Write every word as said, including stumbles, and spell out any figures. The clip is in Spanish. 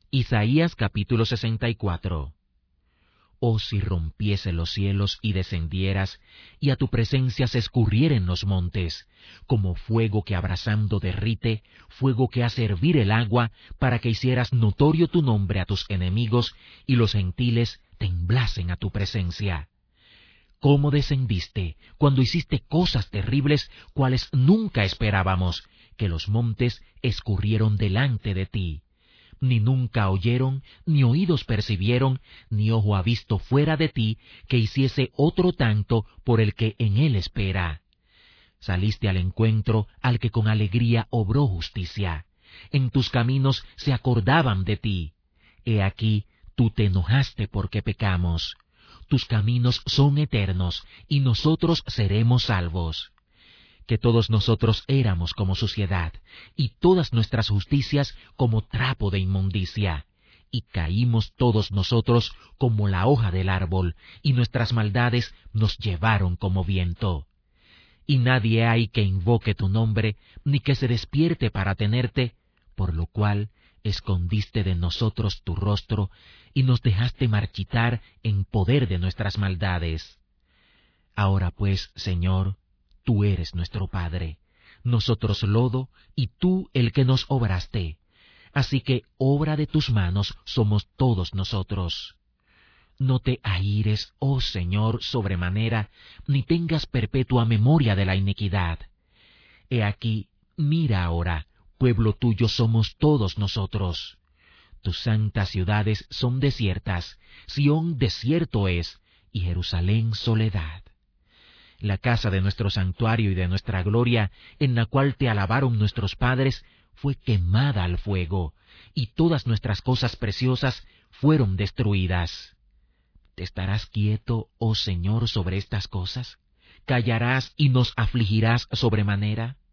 Isaías capítulo sesenta y cuatro. Oh, si rompiese los cielos y descendieras, y a tu presencia se escurrieren los montes, como fuego que abrasando derrite, fuego que hace hervir el agua, para que hicieras notorio tu nombre a tus enemigos, y los gentiles temblasen a tu presencia. ¿Cómo descendiste cuando hiciste cosas terribles, cuales nunca esperábamos, que los montes escurrieron delante de ti? Ni nunca oyeron, ni oídos percibieron, ni ojo ha visto fuera de ti, que hiciese otro tanto por el que en él espera. Saliste al encuentro al que con alegría obró justicia. En tus caminos se acordaban de ti. He aquí, tú te enojaste porque pecamos. Tus caminos son eternos, y nosotros seremos salvos. Que todos nosotros éramos como suciedad, y todas nuestras justicias como trapo de inmundicia. Y caímos todos nosotros como la hoja del árbol, y nuestras maldades nos llevaron como viento. Y nadie hay que invoque tu nombre, ni que se despierte para tenerte, por lo cual escondiste de nosotros tu rostro, y nos dejaste marchitar en poder de nuestras maldades. Ahora pues, Señor, tú eres nuestro Padre, nosotros lodo, y tú el que nos obraste. Así que obra de tus manos somos todos nosotros. No te aires, oh Señor, sobremanera, ni tengas perpetua memoria de la iniquidad. He aquí, mira ahora, pueblo tuyo somos todos nosotros. Tus santas ciudades son desiertas, Sión desierto es, y Jerusalén soledad. La casa de nuestro santuario y de nuestra gloria, en la cual te alabaron nuestros padres, fue quemada al fuego, y todas nuestras cosas preciosas fueron destruidas. ¿Te estarás quieto, oh Señor, sobre estas cosas? ¿Callarás y nos afligirás sobremanera?